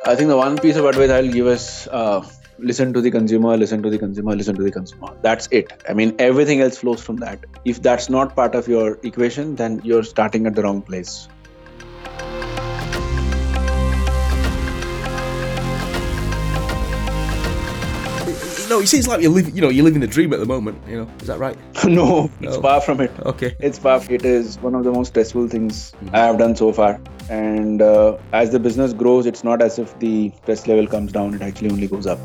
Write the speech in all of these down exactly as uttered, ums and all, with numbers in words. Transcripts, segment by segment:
I think the one piece of advice I'll give is uh, listen to the consumer, listen to the consumer, listen to the consumer. That's it. I mean, everything else flows from that. If that's not part of your equation, then you're starting at the wrong place. No, it seems like you live, you know, you're living the dream at the moment. You know, is that right? no, it's No. far from it. Okay. It's far. It is one of the most stressful things mm-hmm. I have done so far. And uh, as the business grows, it's not as if the stress level comes down. It actually only goes up.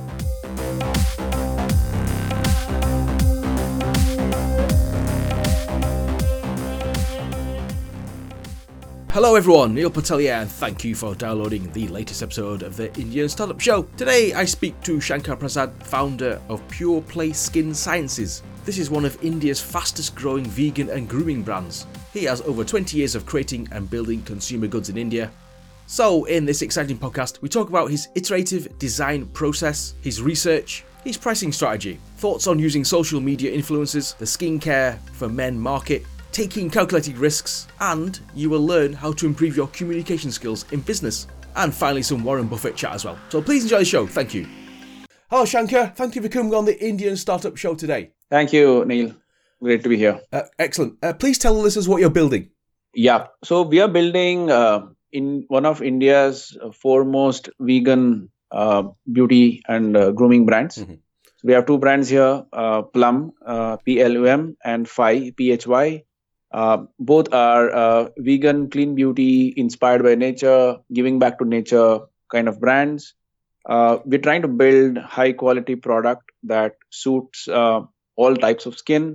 Hello everyone, Neil Patel here, and thank you for downloading the latest episode of the Indian Startup Show. Today I speak to Shankar Prasad, founder of Pure Play Skin Sciences. This is one of India's fastest growing vegan and grooming brands. He has over twenty years of creating and building consumer goods in India. So in this exciting podcast, we talk about his iterative design process, his research, his pricing strategy, thoughts on using social media influencers, the skincare for men market, taking calculated risks, and you will learn how to improve your communication skills in business. And finally, some Warren Buffett chat as well. So please enjoy the show. Thank you. Hello, Shankar. Thank you for coming on the Indian Startup Show today. Thank you, Neil. Great to be here. Uh, excellent. Uh, please tell the listeners what you're building. Yeah. So we are building uh, in one of India's foremost vegan uh, beauty and uh, grooming brands. Mm-hmm. So we have two brands here, uh, Plum, uh, P L U M, and Phy, P H Y. Uh, both are uh, vegan, clean beauty, inspired by nature, giving back to nature kind of brands. Uh, we're trying to build high quality product that suits uh, all types of skin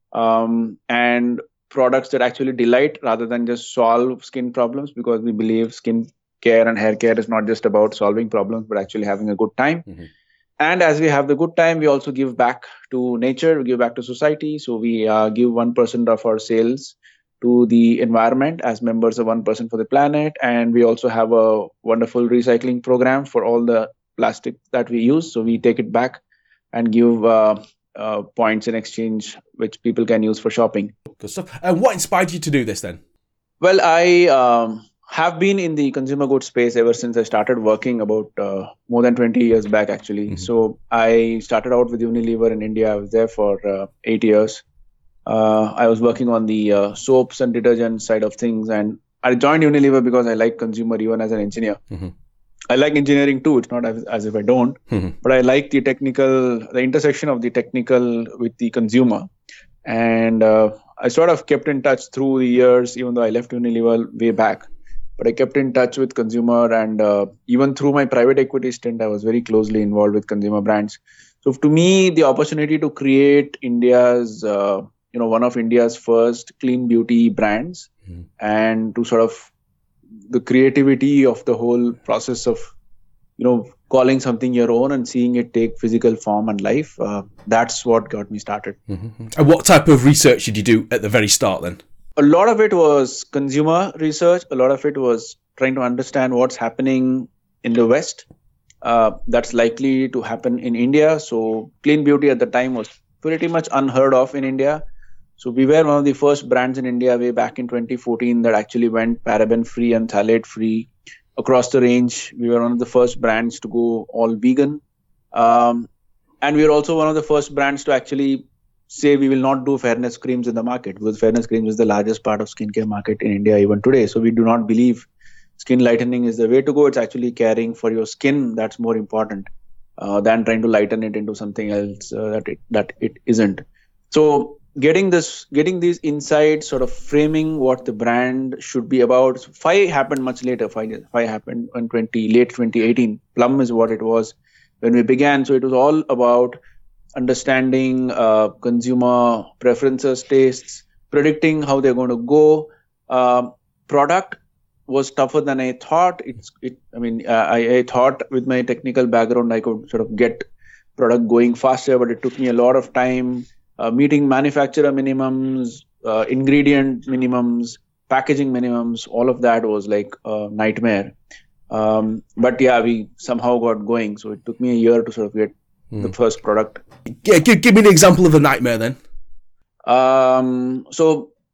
um, and products that actually delight rather than just solve skin problems, because we believe skin care and hair care is not just about solving problems, but actually having a good time. Mm-hmm. And as we have the good time, we also give back to nature, we give back to society. So we uh, give one percent of our sales to the environment as members of one percent for the planet. And we also have a wonderful recycling program for all the plastic that we use. So we take it back and give uh, uh, points in exchange, which people can use for shopping. Good stuff. And what inspired you to do this then? Well, I... Um, have been in the consumer goods space ever since I started working about uh, more than twenty years back, actually. Mm-hmm. So I started out with Unilever in India. I was there for uh, eight years. Uh, I was working on the uh, soaps and detergent side of things. And I joined Unilever because I like consumer even as an engineer. Mm-hmm. I like engineering too. It's not as, as if I don't. Mm-hmm. But I like the technical, the intersection of the technical with the consumer. And uh, I sort of kept in touch through the years, even though I left Unilever way back. But I kept in touch with consumer, and uh, even through my private equity stint, I was very closely involved with consumer brands. So to me, the opportunity to create India's, uh, you know, one of India's first clean beauty brands, mm-hmm. and to sort of the creativity of the whole process of, you know, calling something your own and seeing it take physical form and life, uh, that's what got me started. Mm-hmm. And what type of research did you do at the very start then? A lot of it was consumer research. A lot of it was trying to understand what's happening in the West. Uh, that's likely to happen in India. So clean beauty at the time was pretty much unheard of in India. So we were one of the first brands in India way back in twenty fourteen that actually went paraben free and phthalate free across the range. We were one of the first brands to go all vegan. Um, and we were also one of the first brands to actually say we will not do fairness creams in the market, because fairness creams is the largest part of skincare market in India even today. So we do not believe skin lightening is the way to go. It's actually caring for your skin that's more important uh, than trying to lighten it into something else uh, that it that it isn't. So getting this, getting these insights, sort of framing what the brand should be about. So Phy happened much later. Phy, Phy happened in twenty late twenty eighteen. Plum is what it was when we began. So it was all about understanding uh, consumer preferences, tastes, predicting how they're going to go. Uh, product was tougher than I thought. It's, it. I mean, uh, I, I thought with my technical background I could sort of get product going faster, but it took me a lot of time uh, meeting manufacturer minimums, uh, ingredient minimums, packaging minimums. All of that was like a nightmare. Um, but yeah, we somehow got going. So it took me a year to sort of get mm. the first product. Yeah, give, give me an example of a nightmare then. Um, so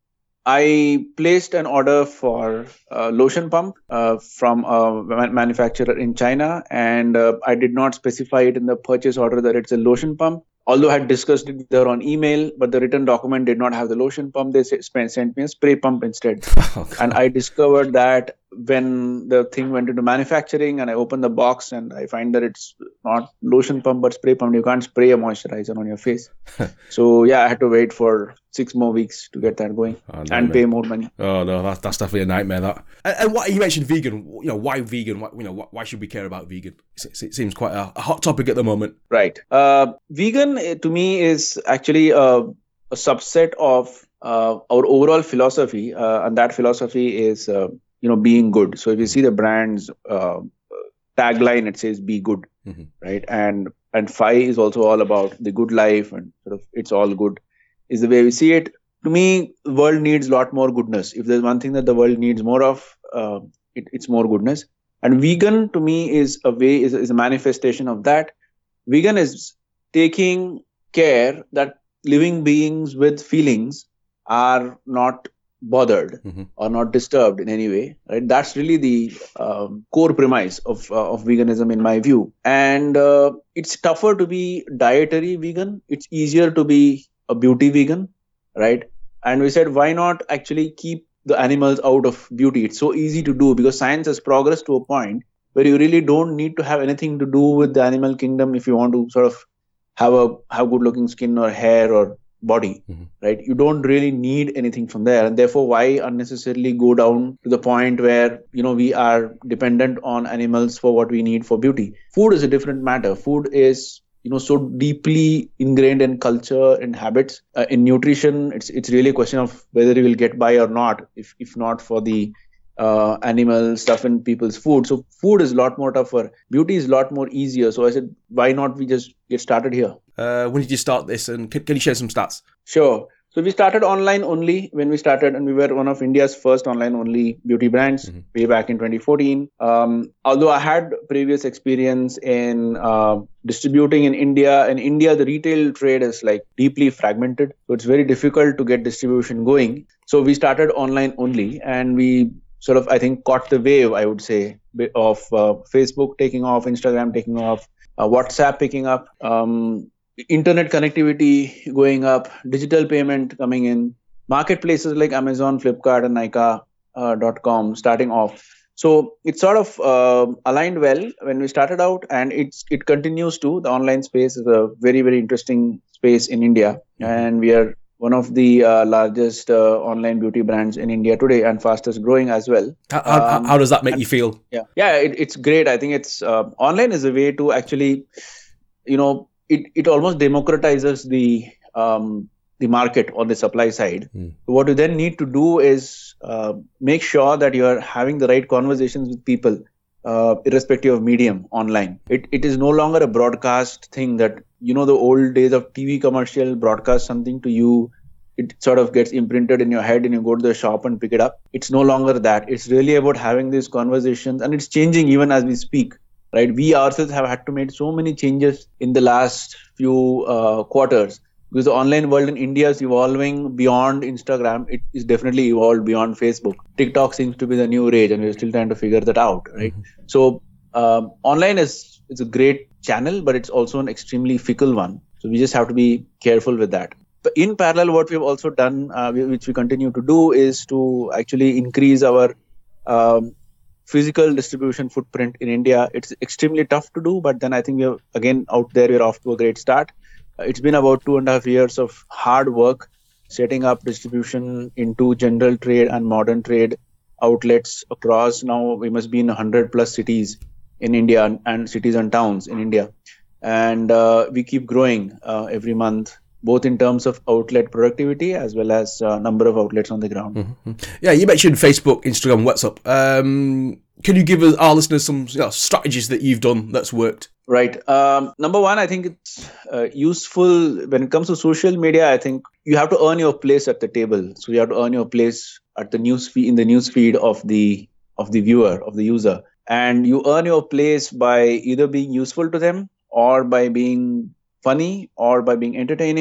I placed an order for a lotion pump uh, from a ma- manufacturer in China, and uh, I did not specify it in the purchase order that it's a lotion pump. Although I had discussed it with her on email, but the written document did not have the lotion pump. They s- sent me a spray pump instead. Oh, And I discovered that when the thing went into manufacturing and I opened the box and I find that it's not lotion pump but spray pump. You can't spray a moisturizer on your face. So yeah, I had to wait for six more weeks to get that going Oh, and nightmare. pay more money. Oh no, that's, that's definitely a nightmare. That and, and what you mentioned, vegan. You know, why vegan? Why, you know, why, why should we care about vegan? It, it seems quite a, a hot topic at the moment. Right. Uh, vegan eh, to me is actually a, a subset of uh, our overall philosophy, uh, and that philosophy is uh, you know being good. So if you see the brand's uh, tagline, it says "Be good," Mm-hmm. right? And and F I is also all about the good life and sort of it's all good is the way we see it. To me, the world needs a lot more goodness. If there's one thing that the world needs more of, uh, it, it's more goodness. And vegan to me is a way is, is a manifestation of that. Vegan is taking care that living beings with feelings are not bothered Mm-hmm. or not disturbed in any way. Right? That's really the um, core premise of uh, of veganism, in my view. And uh, it's tougher to be dietary vegan. It's easier to be a beauty vegan, right? And we said, why not actually keep the animals out of beauty? It's so easy to do because science has progressed to a point where you really don't need to have anything to do with the animal kingdom if you want to sort of have a have good looking skin or hair or body, Mm-hmm. right? You don't really need anything from there, and therefore why unnecessarily go down to the point where you know we are dependent on animals for what we need for beauty. Food is a different matter. Food is you know so deeply ingrained in culture and habits. Uh, in nutrition, it's it's really a question of whether you will get by or not if if not for the uh, animal stuff in people's food. So food is a lot more tougher. Beauty is a lot more easier. So I said, why not we just get started here? Uh, when did you start this, and can, can you share some stats? Sure. So we started online only when we started, and we were one of India's first online only beauty brands Mhm. way back in twenty fourteen. Um, although I had previous experience in uh, distributing in India, in India the retail trade is like deeply fragmented, so it's very difficult to get distribution going. So we started online only, and we sort of I think caught the wave, I would say, of uh, Facebook taking off, Instagram taking off, uh, WhatsApp picking up. Um, internet connectivity going up, digital payment coming in, marketplaces like Amazon, Flipkart, and Nykaa uh, dot com starting off. So it sort of uh, aligned well when we started out, and it's it continues to. The online space is a very very interesting space in India, Mhm. and we are one of the uh, largest uh, online beauty brands in India today, and fastest growing as well. How, how, Um, how does that make and- you feel? yeah, yeah, it, it's great. I think it's uh, online is a way to actually, you know, it, it almost democratizes the um, the market on the supply side. Mm. What you then need to do is uh, make sure that you are having the right conversations with people, uh, irrespective of medium online. It it is no longer a broadcast thing that you know the old days of T V commercial broadcast something to you. It sort of gets imprinted in your head and you go to the shop and pick it up. It's no longer that. It's really about having these conversations, and it's changing even as we speak. Right, we ourselves have had to make so many changes in the last few uh, quarters because the online world in India is evolving beyond Instagram. It is definitely evolved beyond Facebook. TikTok seems to be the new rage, and we're still trying to figure that out. Right, Mm-hmm. so um, online is is a great channel, but it's also an extremely fickle one. So we just have to be careful with that. But in parallel, what we've also done, uh, which we continue to do, is to actually increase our um, physical distribution footprint in India. It's extremely tough to do, but then I think we're again out there. We're off to a great start. Uh, it's been about two and a half years of hard work setting up distribution into general trade and modern trade outlets across. Now we must be in one hundred plus cities in India and, and cities and towns in India, and uh, we keep growing uh, every month, both in terms of outlet productivity as well as uh, number of outlets on the ground. Mm-hmm. Yeah, you mentioned Facebook, Instagram, WhatsApp. Um, can you give us, our listeners some you know, strategies that you've done that's worked? Right. Um, number one, I think it's uh, useful when it comes to social media. I think you have to earn your place at the table. So you have to earn your place at the news feed, in the news feed of the of the viewer, of the user, and you earn your place by either being useful to them or by being funny or by being entertaining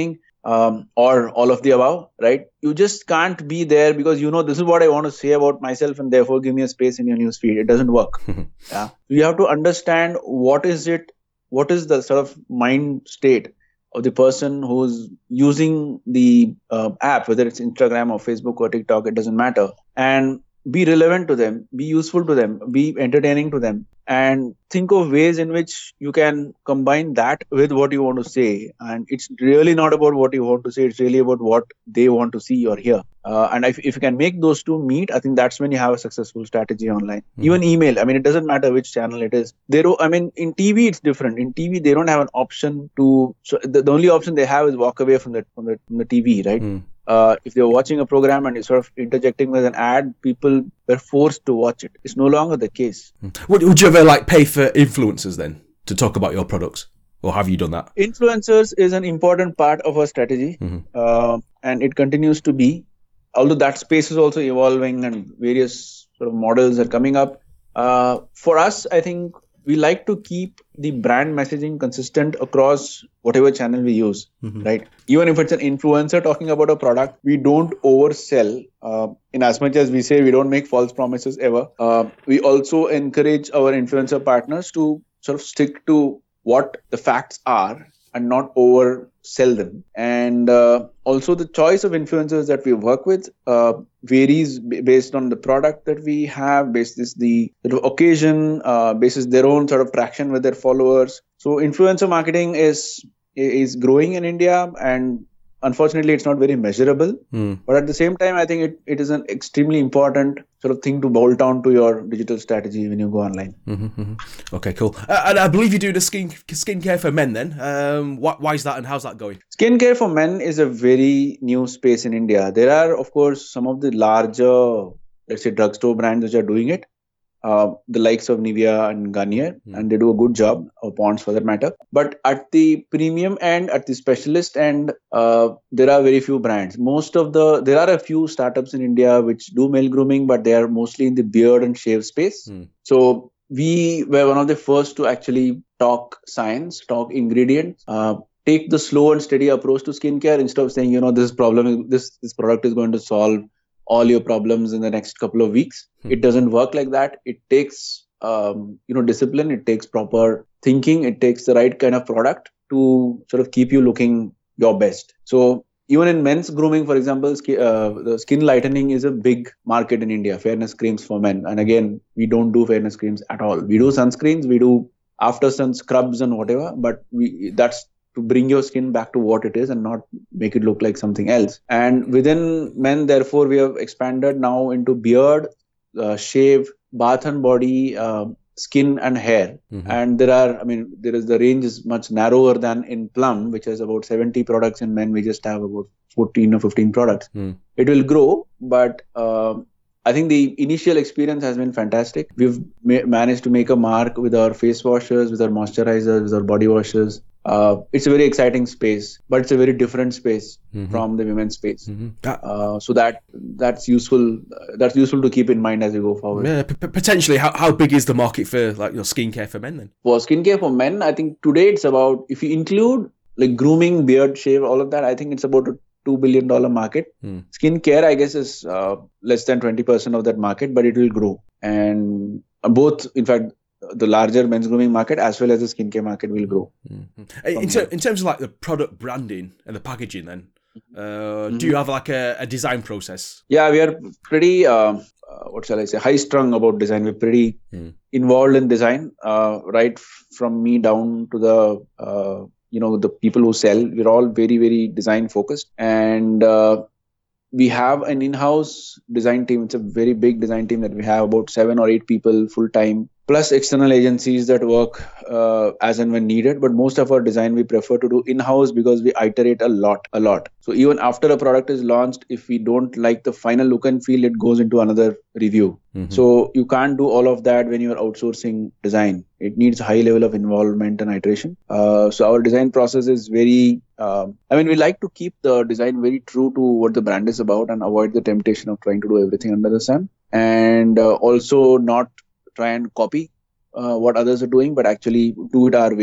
um, or all of the above, right? You just can't be there because you know this is what I want to say about myself, and therefore give me a space in your newsfeed. It doesn't work. Yeah, you have to understand what is it, what is the sort of mind state of the person who's using the uh, app, whether it's Instagram or Facebook or TikTok, it doesn't matter, and be relevant to them, be useful to them, be entertaining to them, and think of ways in which you can combine that with what you want to say. And it's really not about what you want to say, it's really about what they want to see or hear. Uh, and if, if you can make those two meet, I think that's when you have a successful strategy online. Mm-hmm. Even email, I mean, it doesn't matter which channel it is. They don't, I mean, in T V, it's different. In T V, they don't have an option to, so the, the only option they have is walk away from the, from the, from the T V, right? Mm. Uh, if they're watching a program and you're sort of interjecting with an ad, people were forced to watch it. It's no longer the case. Would, would you ever like pay for influencers then to talk about your products? Or have you done that? Influencers is an important part of our strategy. Mm-hmm. uh, and it continues to be. Although that space is also evolving and various sort of models are coming up. Uh, for us, I think we like to keep the brand messaging consistent across whatever channel we use, mm-hmm. right? Even if it's an influencer talking about a product, we don't oversell. Uh, in as much as we say we don't make false promises ever, uh, we also encourage our influencer partners to sort of stick to what the facts are and not oversell them. And uh, also the choice of influencers that we work with uh, varies b- based on the product that we have, based on the sort of occasion, uh, basis their own sort of traction with their followers. So influencer marketing is is growing in India, and unfortunately, it's not very measurable. Mm. But at the same time, I think it, it is an extremely important sort of thing to bolt on to your digital strategy when you go online. Mm-hmm, mm-hmm. Okay, cool. Uh, and I believe you do the skin skincare for men then. Um, why, why is that and how's that going? Skincare for men is a very new space in India. There are, of course, some of the larger, let's say, drugstore brands which are doing it. Uh, the likes of Nivea and Garnier, mm. and they do a good job, or Ponds for that matter. But at the premium end, at the specialist end, uh, there are very few brands. Most of the, there are a few startups in India which do male grooming, but they are mostly in the beard and shave space. Mm. So we were one of the first to actually talk science, talk ingredients, uh, take the slow and steady approach to skincare instead of saying, you know, this problem, this this product is going to solve all your problems in the next couple of weeks. Hmm. It doesn't work like that. It takes, um, you know, discipline. It takes proper thinking. It takes the right kind of product to sort of keep you looking your best. So even in men's grooming, for example, sk- uh, the skin lightening is a big market in India, fairness creams for men. And again, we don't do fairness creams at all. We do sunscreens, we do after sun scrubs and whatever, but we that's to bring your skin back to what it is and not make it look like something else. And within men, therefore, we have expanded now into beard, uh, shave, bath and body, uh, skin and hair. Mm-hmm. And there are, I mean, there is the range is much narrower than in Plum, which has about seventy products. In men, we just have about fourteen or fifteen products. Mm. It will grow, but uh, I think the initial experience has been fantastic. We've ma- managed to make a mark with our face washes, with our moisturizers, with our body washes. Uh, it's a very exciting space, but it's a very different space mm-hmm. from the women's space. Mm-hmm. Uh, so that that's useful. Uh, that's useful to keep in mind as we go forward. Yeah, p- potentially, how how big is the market for like your skincare for men then? For skincare for men, I think today it's about, if you include like grooming, beard, shave, all of that, I think it's about a two billion dollars market. Mm. Skincare, I guess, is uh, less than twenty percent of that market, but it will grow. And both, in fact, the larger men's grooming market as well as the skincare market will grow. Mm-hmm. In, ter- in terms of like the product branding and the packaging then, uh, mm-hmm. do you have like a, a design process? Yeah, we are pretty, uh, uh, what shall I say, high strung about design. We're pretty mm. involved in design, uh, right from me down to the, uh, you know, the people who sell. We're all very, very design focused. And uh, we have an in-house design team. It's a very big design team that we have, about seven or eight people full time, plus external agencies that work uh, as and when needed. But most of our design we prefer to do in-house because we iterate a lot, a lot. So even after a product is launched, if we don't like the final look and feel, it goes into another review. Mm-hmm. So you can't do all of that when you're outsourcing design. It needs a high level of involvement and iteration. Uh, so our design process is very, um, I mean, we like to keep the design very true to what the brand is about and avoid the temptation of trying to do everything under the sun. And uh, also not try and copy uh, what others are doing, but actually do it our way.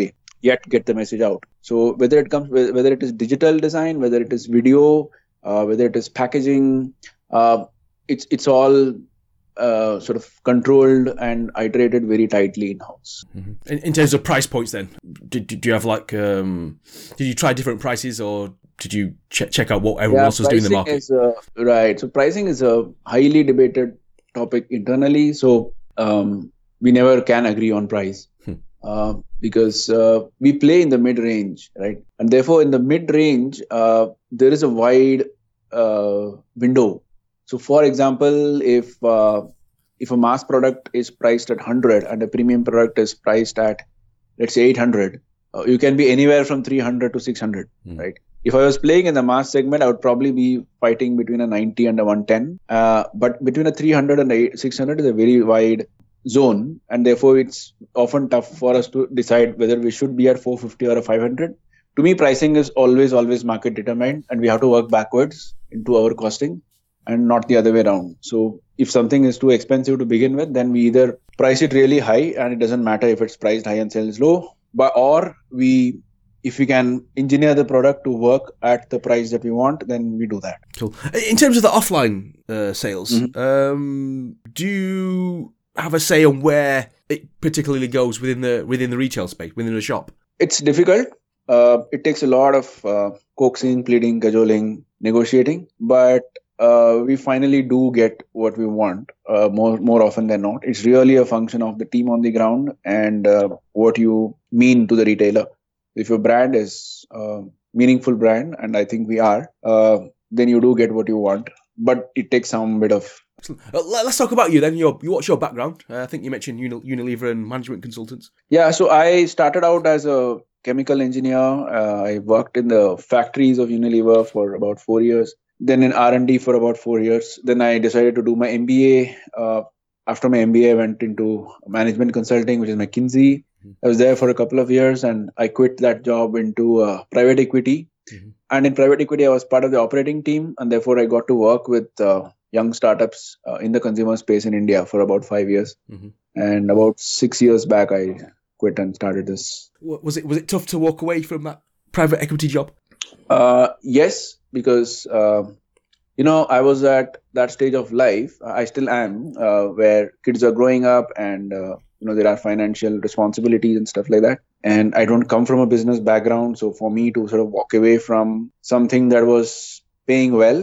yet get the message out. So whether it comes, whether it is digital design, whether it is video, uh, whether it is packaging, uh, it's it's all uh, sort of controlled and iterated very tightly in-house. Mm-hmm. In, in terms of price points then, did, did you have like, um, did you try different prices or did you check check out what everyone yeah, else was doing in the market? Is, uh, right. So pricing is a highly debated topic internally. So um, we never can agree on price hmm. uh, because uh, we play in the mid-range, right? And therefore in the mid-range, uh, there is a wide uh, window. So, for example, if uh, if a mass product is priced at one hundred and a premium product is priced at, let's say, eight hundred, uh, you can be anywhere from three hundred to six hundred, mm. right? If I was playing in the mass segment, I would probably be fighting between a ninety and a one ten. Uh, but between a three hundred and a six hundred is a very wide zone, and therefore it's often tough for us to decide whether we should be at four fifty or a five hundred. To me, pricing is always, always market determined, and we have to work backwards into our costing, and not the other way around. So if something is too expensive to begin with, then we either price it really high and it doesn't matter if it's priced high and sells low, but or we, if we can engineer the product to work at the price that we want, then we do that. Cool. In terms of the offline uh, sales, mm-hmm. um, do you have a say on where it particularly goes within the within the retail space, within the shop? It's difficult. Uh, it takes a lot of uh, coaxing, pleading, cajoling, negotiating, but Uh, we finally do get what we want uh, more more often than not. It's really a function of the team on the ground and uh, what you mean to the retailer. If your brand is a meaningful brand, and I think we are, uh, then you do get what you want. But it takes some bit of... Uh, let's talk about you then. Your, what's your background? Uh, I think you mentioned Uni- Unilever and management consultants. Yeah, so I started out as a chemical engineer. Uh, I worked in the factories of Unilever for about four years. Then in R and D for about four years. Then I decided to do my M B A. Uh, after my M B A, I went into management consulting, which is McKinsey. Mm-hmm. I was there for a couple of years and I quit that job into uh, private equity. Mm-hmm. And in private equity, I was part of the operating team. And therefore, I got to work with uh, young startups uh, in the consumer space in India for about five years. Mm-hmm. And about six years back, I quit and started this. Was it, was it tough to walk away from that private equity job? Uh, yes. Because, uh, you know, I was at that stage of life, I still am, uh, where kids are growing up and, uh, you know, there are financial responsibilities and stuff like that. And I don't come from a business background. So for me to sort of walk away from something that was paying well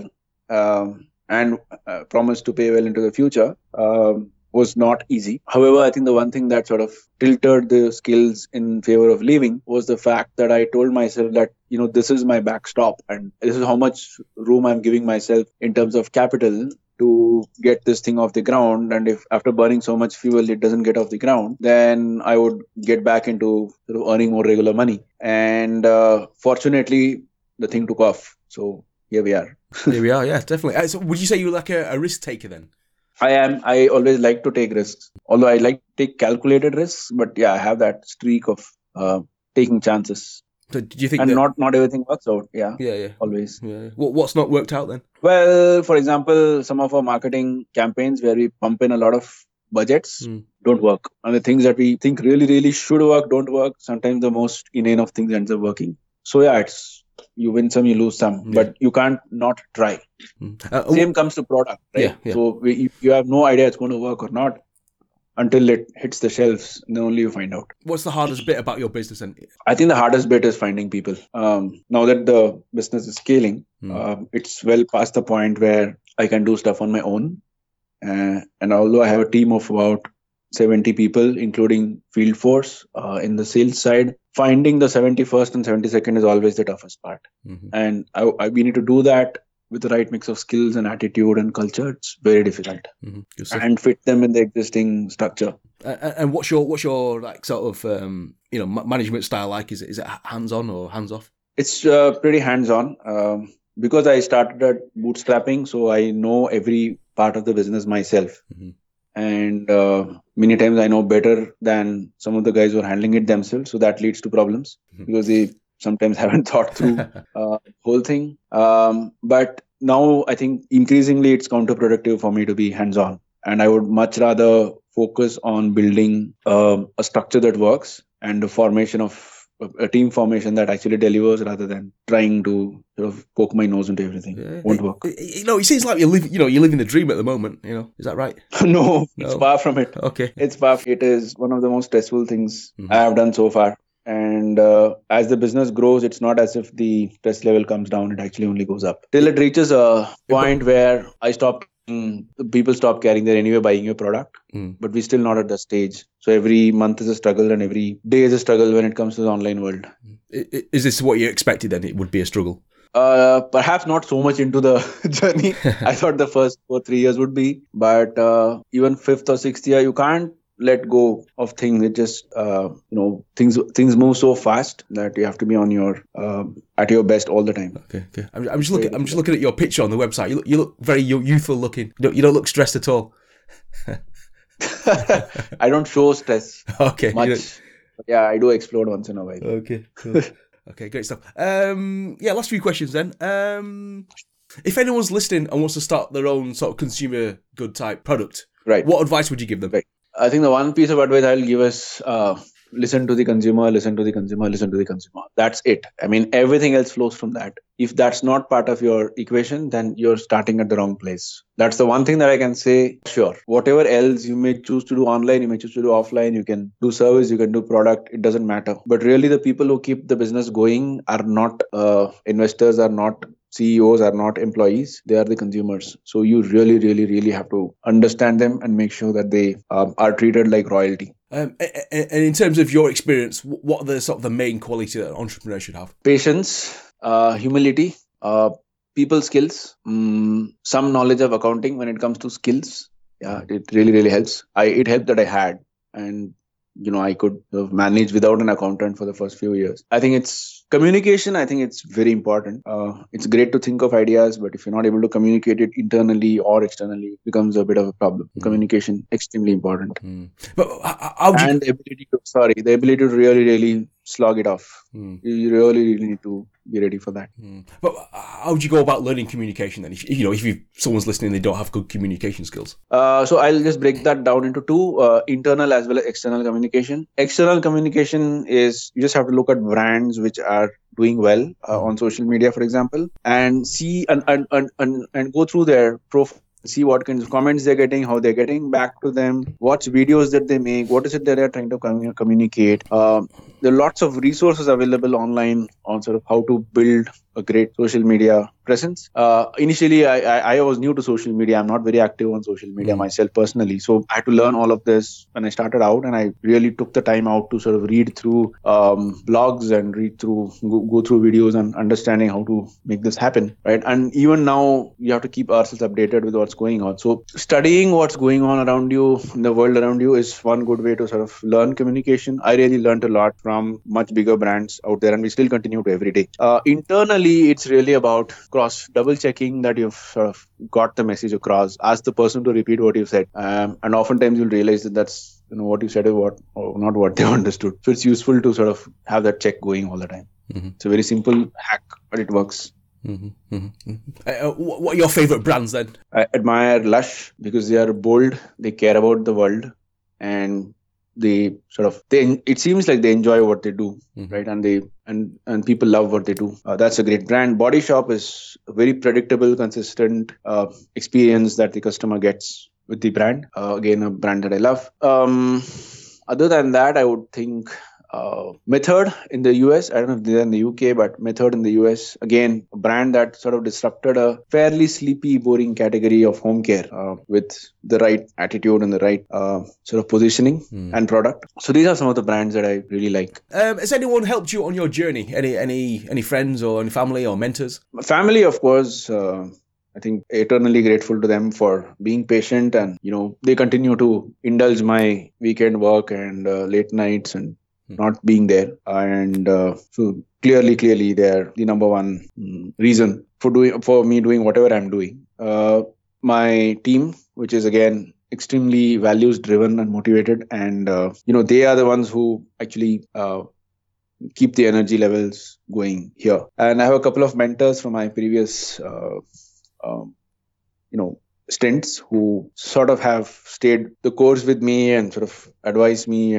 um, and uh, promised to pay well into the future um, was not easy. However, I think the one thing that sort of tilted the skills in favor of leaving was the fact that I told myself that, you know, this is my backstop and this is how much room I'm giving myself in terms of capital to get this thing off the ground. And if after burning so much fuel, it doesn't get off the ground, then I would get back into sort of earning more regular money. And uh, fortunately, the thing took off. So here we are. Here we are. Yeah, definitely. So would you say you're like a, a risk taker then? I am. I always like to take risks, although I like to take calculated risks. But yeah, I have that streak of uh, taking chances. So do you think and that... not not everything works out? Yeah, yeah, yeah. Always. Yeah. What what's not worked out then? Well, for example, some of our marketing campaigns where we pump in a lot of budgets mm. don't work, and the things that we think really really should work don't work. Sometimes the most inane of things ends up working. So yeah, it's. You win some, you lose some, yeah. But you can't not try. Uh, Same comes to product, right? Yeah, yeah. So we, you have no idea it's going to work or not until it hits the shelves, and then only you find out. What's the hardest bit about your business then? I think the hardest bit is finding people. Um, now that the business is scaling, mm. uh, it's well past the point where I can do stuff on my own. Uh, and although I have a team of about seventy people, including field force uh, in the sales side, finding the seventy-first and seventy-second is always the toughest part. Mm-hmm. And I, I, we need to do that with the right mix of skills and attitude and culture. It's very difficult. Mm-hmm. And fit them in the existing structure. Uh, and what's your what's your like sort of um, you know management style like? Is it is it hands on or hands off? It's uh, pretty hands on um, because I started at bootstrapping, so I know every part of the business myself. Mm-hmm. And uh, many times I know better than some of the guys who are handling it themselves. So that leads to problems mm-hmm. because they sometimes haven't thought through the uh, whole thing. Um, but now I think increasingly it's counterproductive for me to be hands-on. And I would much rather focus on building uh, a structure that works and the formation of a, a team formation that actually delivers rather than trying to sort of poke my nose into everything. Yeah. Won't work. You know, it seems like you're living, you know, you're living the dream at the moment. You know, is that right? no, No? it's far from it. Okay. It's far. It is one of the most stressful things Mhm. I have done so far. And uh, as the business grows, it's not as if the stress level comes down. It actually only goes up till it reaches a point where I stop. People stop caring. They're anyway buying your product, Mm. but we're still not at that stage. So every month is a struggle, and every day is a struggle when it comes to the online world. I- I- Is this what you expected? Then it would be a struggle. Uh, perhaps not so much into the journey. I thought the first four three years would be, but uh, even fifth or sixth year, you can't let go of things. It just uh, you know things things move so fast that you have to be on your uh, at your best all the time. Okay, okay. I'm, I'm just looking. I'm just looking at your picture on the website. You look, you look very yo- youthful looking. You don't, you don't look stressed at all. I don't show stress Okay. you don't- much. Yeah, I do explode once in a while. Okay. Cool. Okay, great stuff. Um, yeah, last few questions then. Um, if anyone's listening and wants to start their own sort of consumer good type product, Right. what advice would you give them? Right. I think the one piece of advice I'll give is uh, listen to the consumer, listen to the consumer, listen to the consumer. That's it. I mean, everything else flows from that. If that's not part of your equation, then you're starting at the wrong place. That's the one thing that I can say. Sure. Whatever else you may choose to do online, you may choose to do offline, you can do service, you can do product, it doesn't matter. But really the people who keep the business going are not uh, investors, are not C E Os, are not employees. They are the consumers. So you really, really, really have to understand them and make sure that they um, are treated like royalty. Um, a- a- and in terms of your experience, wh- what are the sort of the main qualities that an entrepreneur should have? Patience, uh, humility, uh, people skills, um, some knowledge of accounting when it comes to skills. Yeah, it really, really helps. I It helped that I had, and you know, I could have managed without an accountant for the first few years. I think it's communication. I think it's very important. Uh, it's great to think of ideas, but if you're not able to communicate it internally or externally, it becomes a bit of a problem. Mm. Communication, extremely important. Mm. But h- h- how do you? And the ability to, sorry, the ability to really, really slog it off. Mm. You really, really need to be ready for that. Mm. But how do you go about learning communication then? If you know, if you someone's listening, they don't have good communication skills. Uh, so I'll just break that down into two, uh, internal as well as external communication. External communication is you just have to look at brands which are doing well uh, on social media, for example, and see and and, and, and, and go through their profile. See what kinds of comments they're getting, how they're getting back to them, watch videos that they make, what is it that they're trying to commu- communicate. Um, there are lots of resources available online on sort of how to build a great social media presence. Uh, initially, I, I I was new to social media. I'm not very active on social media Mm. myself personally. So I had to learn all of this when I started out, and I really took the time out to sort of read through um, blogs and read through, go, go through videos and understanding how to make this happen, right? And even now, you have to keep ourselves updated with what's going on. So studying what's going on around you, in the world around you, is one good way to sort of learn communication. I really learned a lot from much bigger brands out there, and we still continue to every day. Uh, internally, it's really about cross double checking that you've sort of got the message across. Ask the person to repeat what you said, um, and oftentimes you'll realize that that's you know what you said is what or not what they understood. So it's useful to sort of have that check going all the time. Mm-hmm. It's a very simple hack, but it works. Mm-hmm. Mm-hmm. Uh, what are your favorite brands then? I admire Lush because they are bold, they care about the world, and they sort of they it seems like they enjoy what they do, Mhm. right? And they and and people love what they do. Uh, that's a great brand. Body Shop is a very predictable, consistent uh, experience that the customer gets with the brand. Uh, again, a brand that I love. Um, other than that, I would think uh, Method in the U S. I don't know if they're in the U K, but Method in the U S. Again, a brand that sort of disrupted a fairly sleepy, boring category of home care uh, with the right attitude and the right uh, sort of positioning Mm. and product. So these are some of the brands that I really like. Um, has anyone helped you on your journey? Any any any friends or any family or mentors? My family, of course. Uh, I think eternally grateful to them for being patient, and you know they continue to indulge my weekend work and uh, late nights and not being there. And uh, so clearly, clearly, they're the number one mm, reason for doing for me doing whatever I'm doing. Uh, my team, which is again extremely values driven and motivated, and uh, you know they are the ones who actually uh, keep the energy levels going here. And I have a couple of mentors from my previous, uh, um, you know, stints who sort of have stayed the course with me and sort of advised me and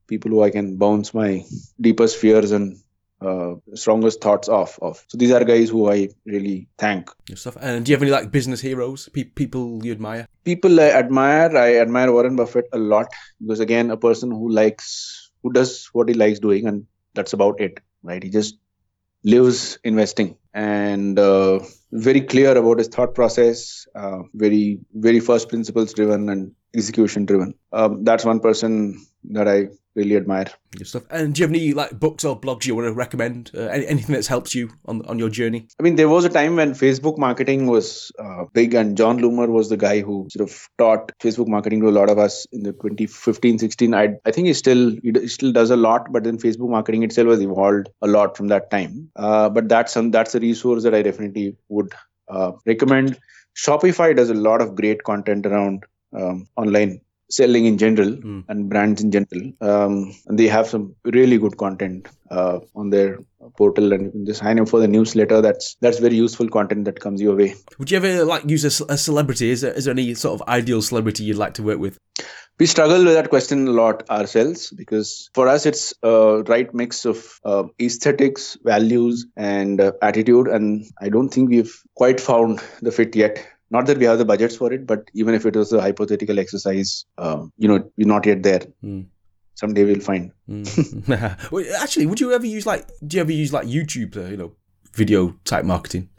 people who I can bounce my deepest fears and uh, strongest thoughts off of. So these are guys who I really thank. Good stuff. And do you have any like business heroes, pe- people you admire? People I admire, I admire Warren Buffett a lot, because again, a person who likes, who does what he likes doing, and that's about it, right? He just lives investing, and uh, very clear about his thought process, uh, very, very first principles driven and execution driven. Um, that's one person that I really admire. Good stuff. And do you have any like books or blogs you want to recommend? Uh, any, anything that's helped you on on your journey? I mean, there was a time when Facebook marketing was uh, big, and John Loomer was the guy who sort of taught Facebook marketing to a lot of us in the twenty fifteen, sixteen. I I think he still he still does a lot, but then Facebook marketing itself has evolved a lot from that time. Uh, but that's some that's a resource that I definitely would uh, recommend. Shopify does a lot of great content around um, online selling in general mm. and brands in general. Um, and they have some really good content uh, on their portal, and you can just sign up for the newsletter. That's that's very useful content that comes your way. Would you ever like use a, a celebrity? Is there, is there any sort of ideal celebrity you'd like to work with? We struggle with that question a lot ourselves, because for us it's a right mix of uh, aesthetics, values, and uh, attitude. And I don't think we've quite found the fit yet. Not that we have the budgets for it, but even if it was a hypothetical exercise, um, you know, we're not yet there. Mm. Someday we'll find. Mm. Well, actually, would you ever use like, do you ever use like YouTube, uh, you know, video type marketing?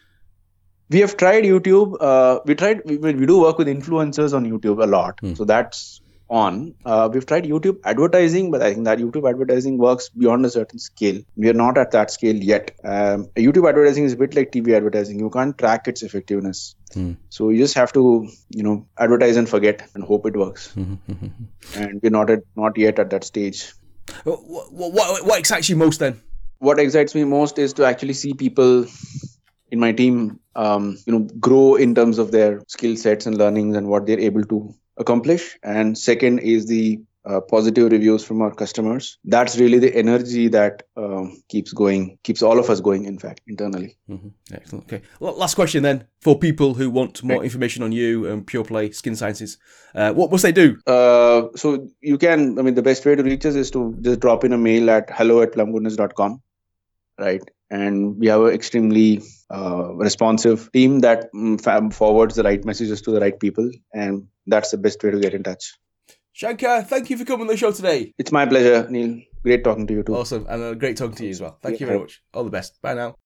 We have tried YouTube. Uh, we tried, we, we do work with influencers on YouTube a lot. Mm. So that's on. Uh, we've tried YouTube advertising, but I think that YouTube advertising works beyond a certain scale. We are not at that scale yet. Um, YouTube advertising is a bit like T V advertising. You can't track its effectiveness. Mm. So you just have to, you know, advertise and forget and hope it works. And we're not at, not yet at that stage. What, what, what excites you most then? What excites me most is to actually see people in my team, um, you know, grow in terms of their skill sets and learnings and what they're able to accomplish. And second is the uh, positive reviews from our customers. That's really the energy that uh, keeps going, keeps all of us going, in fact, internally. Mm-hmm. Excellent. Okay. Well, last question then, for people who want more right. information on you and Pure Play Skin Sciences, uh, what must they do? Uh, so you can, I mean, the best way to reach us is to just drop in a mail at hello at plumgoodness dot com, right? And we have an extremely uh, responsive team that um, forwards the right messages to the right people. And that's the best way to get in touch. Shankar, thank you for coming on the show today. It's my pleasure, Neil. Great talking to you too. Awesome. And uh, great talking to you as well. Thank yeah. you very much. All the best. Bye now.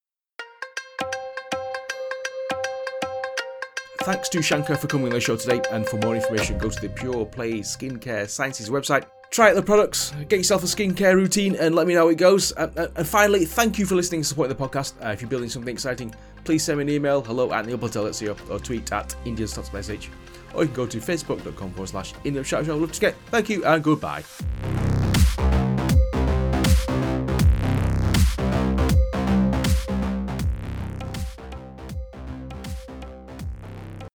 Thanks to Shankar for coming on the show today. And for more information, go to the Pure Play Skincare Sciences website. Try out the products, get yourself a skincare routine, and let me know how it goes. And, and finally, thank you for listening and supporting the podcast. Uh, if you're building something exciting, please send me an email, hello at neil patel dot co, or tweet at indian stocks message. Or you can go to facebook dot com forward slash Indian Shout Show. Love to get. Thank you and goodbye.